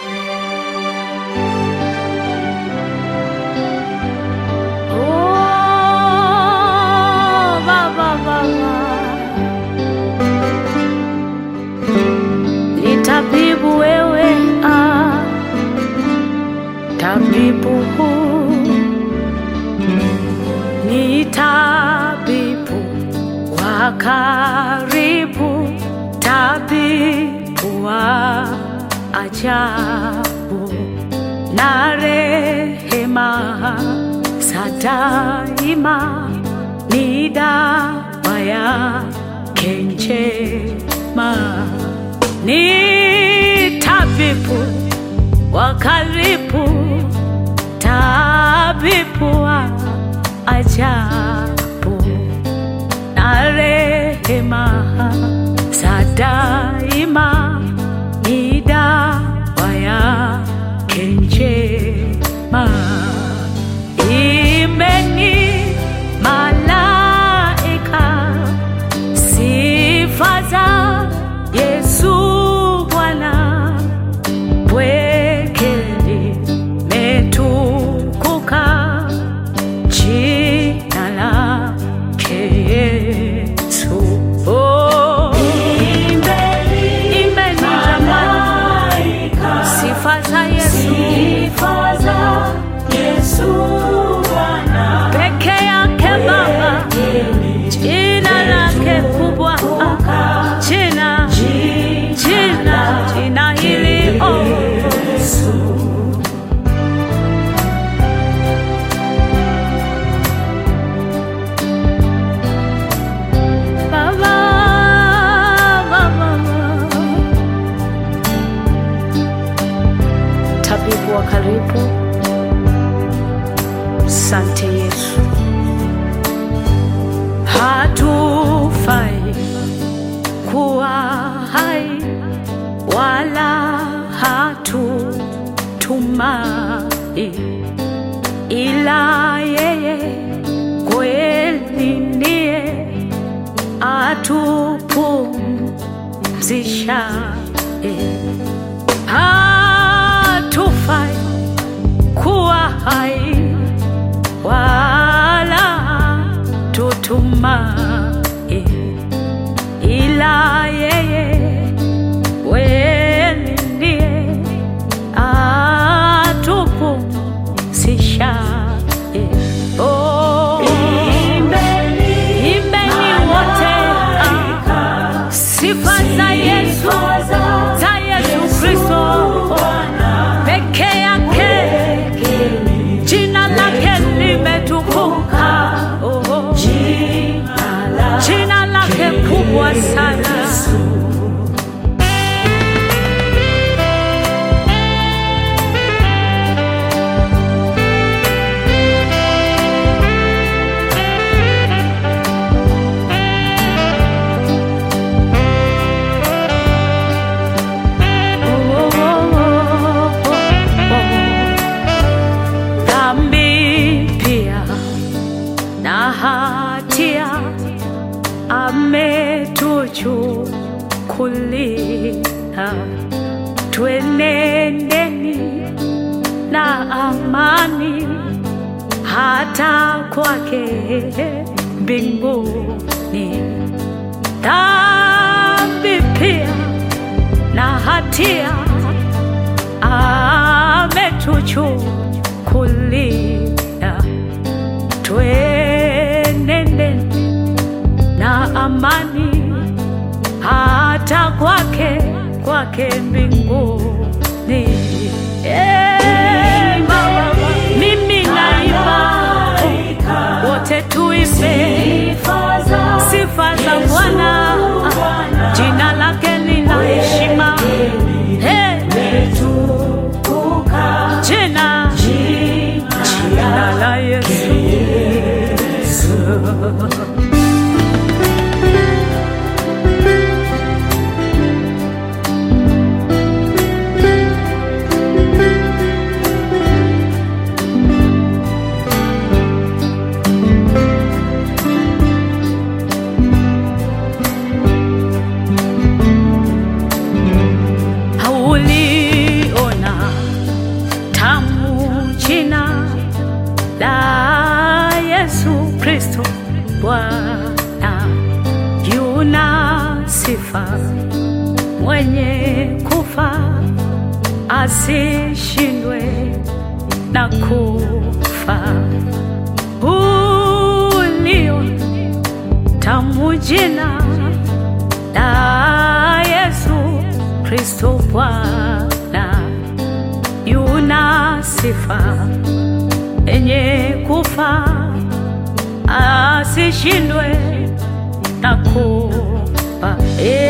Tabibu wewe, tabibu ni tabibu wa karibu, tabibu wa ajabu na rehema za daima, ni dawa yake njema. Ni tabibu wa karibu, tabibu wa ajabu na rehema za daima, ni dawa yake njema. Imbeni malaika sifa za Yesu Bwana, pweke limetukuka jina lake Yesu. Oh, imbeni malaika sifa za Yesu Bwana, peke yake Baba, jina lake kubwa, jina hili Yesu. Baba, tabibu wa karibu, asante Yesu. Hatufai kuwa hai wala hatutumai, ila yeye kweli ndiye atupumzishaye. Hatufai kuwa hai wala hatutumai, ila yeye kweli ndiye atupumzishaye. Oh, imbeni wote sifa za Yesu, za Yesu Kristo, peke yake jina lake limetukuka. Oh, jina lake kubwa sana. Ametuchukulia, twenendeni na amani hata kwake mbinguni. Dhambi pia na hatia ametuchukulia, twenendeni na amani hata kwake mbinguni. Baba, mimi naimba, wote tuimbe sifa za Bwana, jina lake lina heshima. Jina la Yesu. sifa, mwenye kufa asishindwe na kufa. Ulio tamu jina la Yesu Kristo Bwana, yuna sifa, enye kufa asishindwe na kufa.